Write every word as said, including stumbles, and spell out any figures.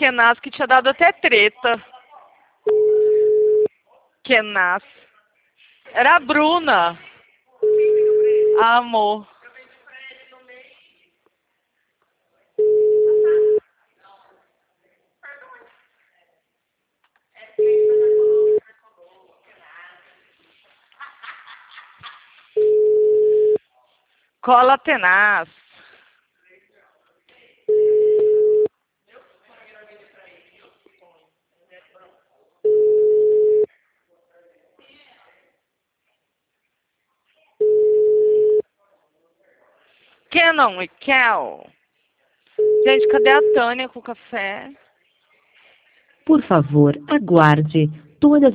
Kenaz que tinha dado até treta. Kenaz. Era a Bruna. Ah, amor. Cola tenaz. Canon e Kel. Gente, cadê a Tânia com o café? Por favor, aguarde. Todas